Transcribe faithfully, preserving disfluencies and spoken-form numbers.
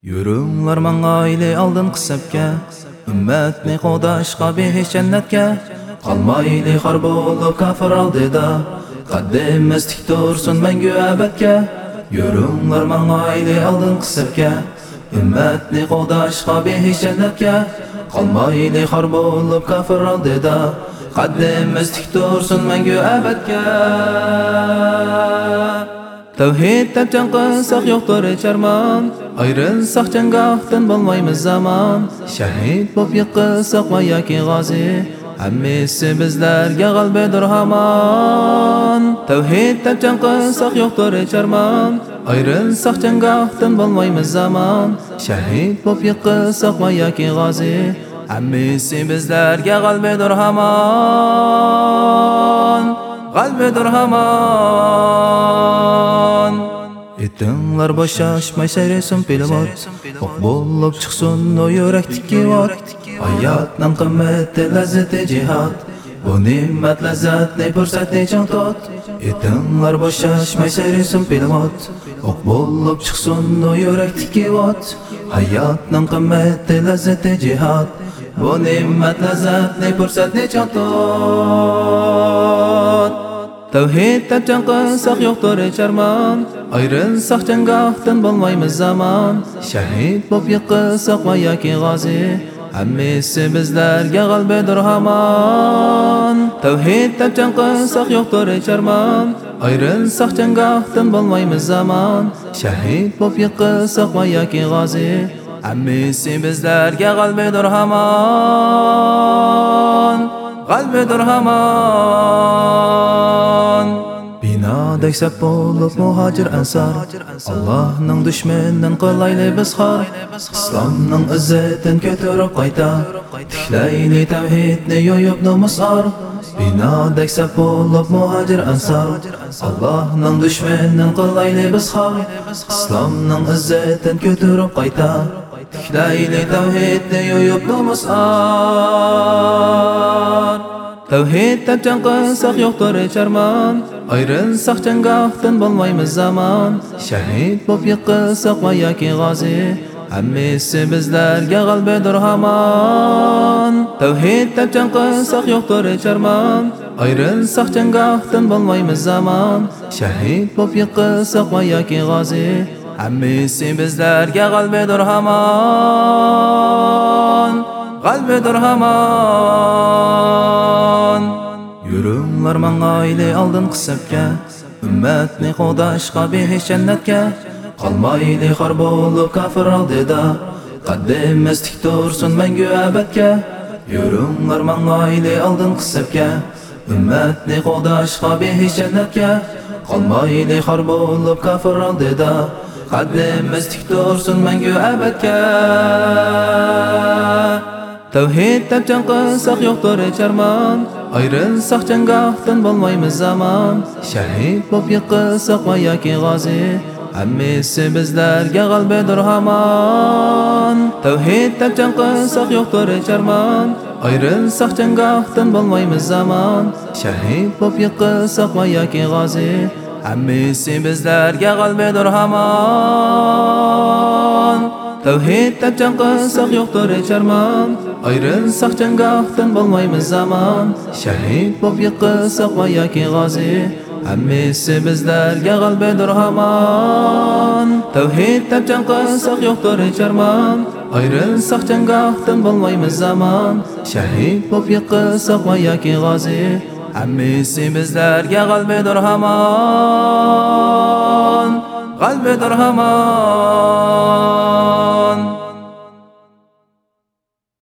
Yürünglar mangayli aldın qısabga, ümmetni qo'dashqa behish jannatga. Qalmayli xor bo'lib kafir oldida, qaddimiz tik tursin mangu abadga. Yürünglar mangayli aldın qısabga, ümmetni qo'dashqa behish jannatga. Qalmayli xor bo'lib kafir oldida, qaddimiz tik tursin mangu abadga. Tavhid tapcan qilsak yo'qdir charman, ayrilsak janggohdan bo'lmaymiz zaman. Shahid bo'lib yiqilsak va yoki g'ozi, hammasi bizlarga g'albadir hamon. Tavhid tapcan qilsak yo'qdir charman, ayrilsak janggohdan bo'lmaymiz zaman. Shahid bo'lib yiqilsak va yoki g'ozi, hammasi bizlarga g'albadir hamon. G'albadir hamon. Etinglar boshashmay sayrasin pilot, o'q bo'lib chiqsin o yurakdagi ot. Hayotning qimmati lazzati jihad, bu ne'mat lazzatni ko'rsatdi jon tot. Etinglar boshashmay sayrasin pilot, o'q bo'lib chiqsin o yurakdagi ot. Hayotning qimmati lazzati jihad, bu ne'mat lazzatni ko'rsatdi jon tot. Tavhid tapcan qilsak yo'qdir charman, ayrilsak janggohdan bo'lmaymiz zaman. Shahid bo'lib yiqilsak va yoki g'ozi, hammasi bizlarga g'albadir hamon. Tavhid tapcan qilsak yo'qdir charman, ayrilsak janggohdan bo'lmaymiz zaman. Shahid bo'lib yiqilsak va yoki g'ozi, hammasi bizlarga g'albadir hamon. G'albadir hamon. Binodak sap bo'lib muhojir ansor, Allohning dushmanidan qolayli biz xor. Islomning izzatin ko'tarib qayta, tiklayli tavhidni yo'yib nomus or. Binodak sap bo'lib muhojir ansor, Allohning dushmanidan qolayli biz xor. Islomning izzatin ko'tarib qayta, tiklayli tavhidni yo'yib nomus or. Tavhid tapcan qilsak yo'qdir charman, ayrilsak janggohdan bo'lmaymiz zaman. Shahid bo'lib yiqilsak va yoki g'ozi, hammasi bizlarga g'albadir hamon. Tavhid tapcan qilsak yo'qdir charman, ayrilsak janggohdan bo'lmaymiz zaman. Shahid bo'lib yiqilsak va yoki g'ozi, hammasi bizlarga g'albadir hamon. G'albadir hamon. Yürünglar mangayli aldın qısabga, ümmetni qo'dashqa behish jannatga. Qalmayli xor bo'lib kafir oldida, qaddimiz tik tursin mangu abadga. Yürünglar mangayli aldın qısabga, ümmetni qo'dashqa behish jannatga. Qalmayli xor bo'lib kafir oldida, qaddimiz tik tursin mangu abadga. Tavhid tapcan qilsak yo'qdir charman, ayrilsak janggohdan bo'lmaymiz zaman. Shahid bo'lib yiqilsak va yoki g'ozi, hammasi bizlarga g'albadir hamon. Tavhid tapcan qilsak yo'qdir charman, ayrilsak janggohdan bo'lmaymiz zaman. Shahid bo'lib yiqilsak va yoki g'ozi, hammasi bizlarga g'albadir hamon. Tavhid tapcan qilsak yo'qdir charman, ayrilsak janggohdan bo'lmaymiz zaman. Shahid bo'lib yiqilsak va yoki g'ozi, hammasi bizlarga g'albadir hamon. Tavhid tapcan qilsak yo'qdir charman, ayrilsak janggohdan bo'lmaymiz zaman. Shahid bo'lib yiqilsak va yoki g'ozi, hammasi bizlarga g'albadir hamon. G'albadir hamon.